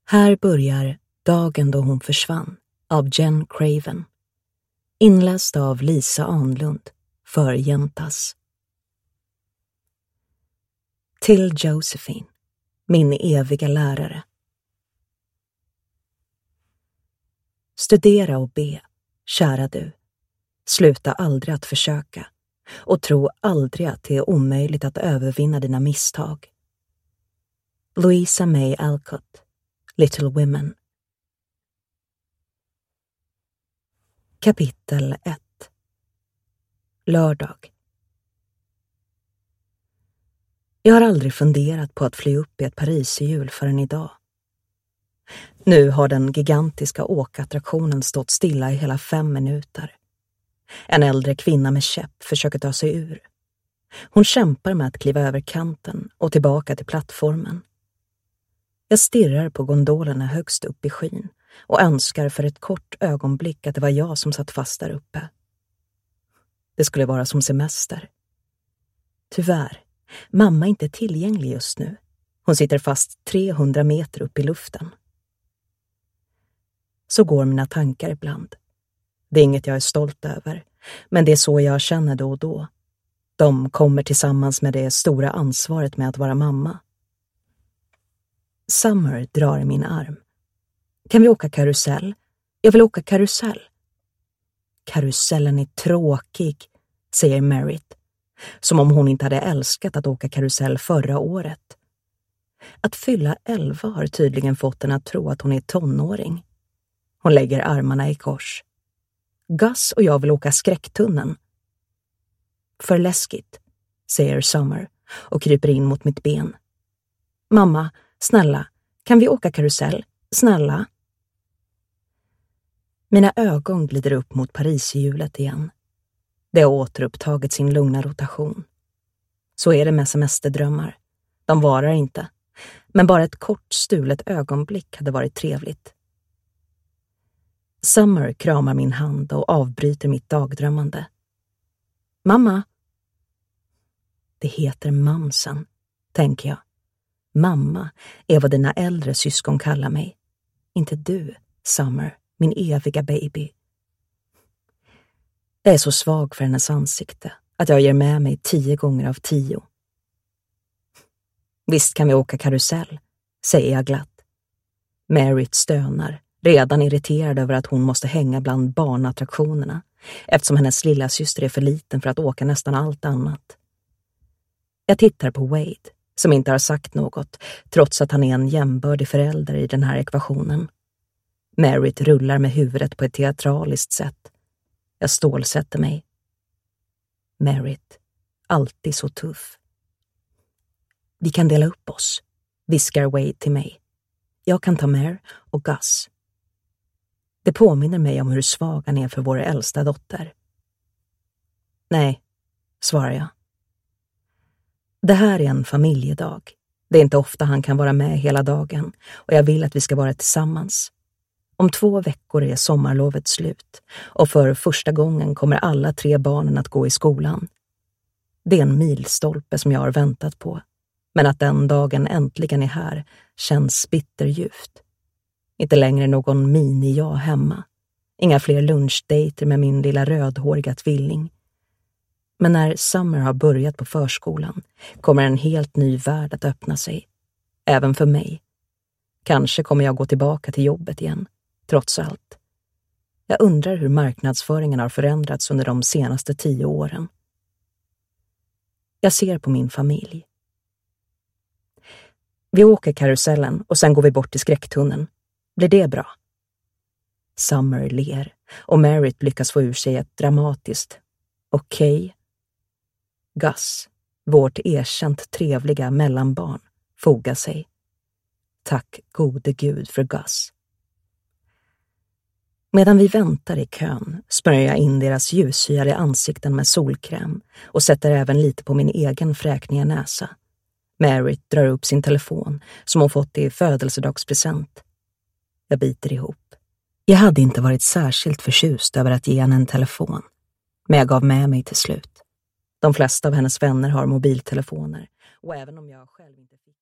Här börjar Dagen då hon försvann av Jen Craven. Inläst av Lisa Anlund för Jentas. Till Josephine, min eviga lärare. Studera och be, kära du. Sluta aldrig att försöka och tro aldrig att det är omöjligt att övervinna dina misstag. Louisa May Alcott, Little Women. Kapitel 1. Lördag. Jag har aldrig funderat på att fly upp i ett pariserhjul förrän idag. Nu har den gigantiska åkattraktionen stått stilla i hela 5 minuter. En äldre kvinna med käpp försöker ta sig ur. Hon kämpar med att kliva över kanten och tillbaka till plattformen. Jag stirrar på gondolerna högst upp i skyn och önskar för ett kort ögonblick att det var jag som satt fast där uppe. Det skulle vara som semester. Tyvärr, mamma är inte tillgänglig just nu. Hon sitter fast 300 meter upp i luften. Så går mina tankar ibland. Det är inget jag är stolt över, men det är så jag känner då och då. De kommer tillsammans med det stora ansvaret med att vara mamma. Summer drar i min arm. Kan vi åka karusell? Jag vill åka karusell. Karusellen är tråkig, säger Merit. Som om hon inte hade älskat att åka karusell förra året. Att fylla 11 har tydligen fått henne att tro att hon är tonåring. Hon lägger armarna i kors. Gus och jag vill åka skräcktunneln. För läskigt, säger Summer och kryper in mot mitt ben. Mamma, snälla, kan vi åka karusell? Snälla. Mina ögon glider upp mot pariserhjulet igen. Det har återupptagit sin lugna rotation. Så är det med semesterdrömmar. De varar inte. Men bara ett kort stulet ögonblick hade varit trevligt. Summer kramar min hand och avbryter mitt dagdrömmande. Mamma. Det heter mamsen, tänker jag. Mamma är vad dina äldre syskon kallar mig. Inte du, Summer, min eviga baby. Jag är så svag för hennes ansikte att jag ger med mig 10 gånger av 10. Visst kan vi åka karusell, säger jag glatt. Merit stönar, redan irriterad över att hon måste hänga bland barnattraktionerna, eftersom hennes lilla syster är för liten för att åka nästan allt annat. Jag tittar på Wade, som inte har sagt något, trots att han är en jämbördig förälder i den här ekvationen. Merit rullar med huvudet på ett teatraliskt sätt. Jag stålsätter mig. Merit, alltid så tuff. Vi kan dela upp oss, viskar Wade till mig. Jag kan ta Mare och Gus. Det påminner mig om hur svag han är för vår äldsta dotter. Nej, svarar jag. Det här är en familjedag. Det är inte ofta han kan vara med hela dagen och jag vill att vi ska vara tillsammans. Om 2 veckor är sommarlovet slut och för första gången kommer alla 3 barnen att gå i skolan. Det är en milstolpe som jag har väntat på, men att den dagen äntligen är här känns bitterljuvt. Inte längre någon mini-jag hemma. Inga fler lunchdejter med min lilla rödhåriga tvilling. Men när Summer har börjat på förskolan kommer en helt ny värld att öppna sig. Även för mig. Kanske kommer jag gå tillbaka till jobbet igen, trots allt. Jag undrar hur marknadsföringen har förändrats under de senaste 10 åren. Jag ser på min familj. Vi åker karusellen och sen går vi bort till skräcktunneln. Blir det bra? Summer ler och Merit lyckas få ur sig ett dramatiskt okej. Gus, vårt erkänt trevliga mellanbarn, fogar sig. Tack gode Gud för Gus. Medan vi väntar i kön smörjer jag in deras ljushyade ansikten med solkräm och sätter även lite på min egen fräkniga näsa. Merit drar upp sin telefon som hon fått i födelsedagspresent. Jag biter ihop. Jag hade inte varit särskilt förtjust över att ge henne en telefon, men jag gav med mig till slut. De flesta av hennes vänner har mobiltelefoner och även om jag själv inte fick